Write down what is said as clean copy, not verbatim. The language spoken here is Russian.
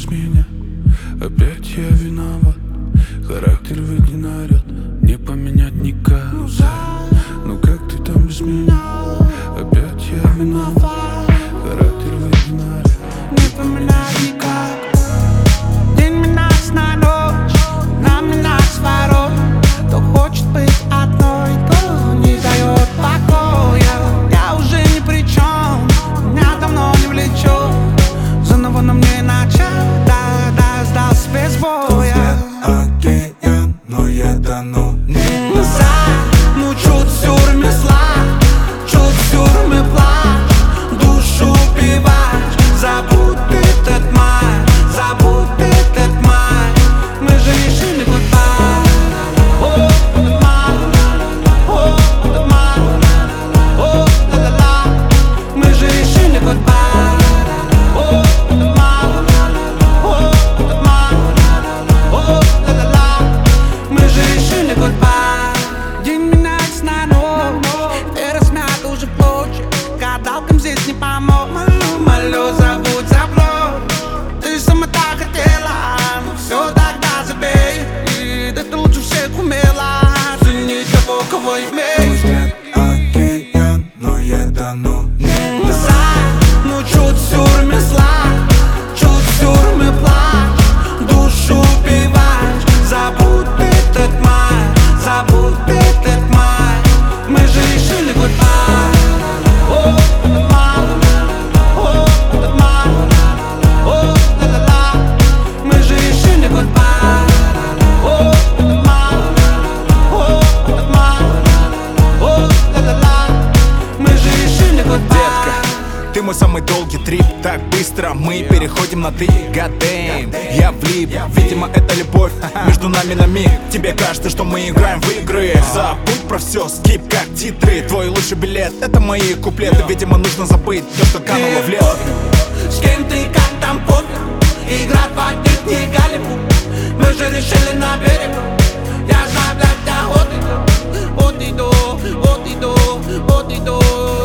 без меня? Опять я виноват. Характер ведь не наряд, не поменять никак. Ну как ты там без меня? Опять я виноват. Характер ведь не наряд, не поменять никак. День меняется на ночь, нам меняется ворот. Кто хочет быть одной, кто не дает покоя. Я уже ни при чем, меня давно не влечет. Заново на мне начать, да, сдался без боя. Океан, но я тону. Чуть сюр месла, чуть сюр me плачь, душу убиваешь. Забудь этот май, забудь этот май. Мы же решили goodbye. О, этот май, о, этот май, о, ла-ла-ла. Мы же решили goodbye. О, этот май, о, этот май, о, ла-ла-ла. Мы же решили goodbye. Гадалкам здесь не помог. Молю, забудь, забрось. Ты сама так хотела, но все тогда забей. И да ты лучше всех умела ценить того, кого имеешь. Океан, но я тону. Ну чуть сюр месла, чуть сюр me плачь, душу убиваешь. Забудь этот май, забудь этот май. Мы же решили goodbye. Ты мой самый долгий трип, так быстро мы переходим на ты. God damn, я влип, видимо это любовь между нами на миг. Тебе кажется, что мы играем в игры. Забудь про все, скип как титры. Твой лучший билет, это мои куплеты. Видимо нужно забыть то, что кануло в лес. С кем ты, как там пофиг, играть в один не Голливуд. Мы же решили на берегу. Я знаю, блядь, я от иду, от иду, от иду, от иду.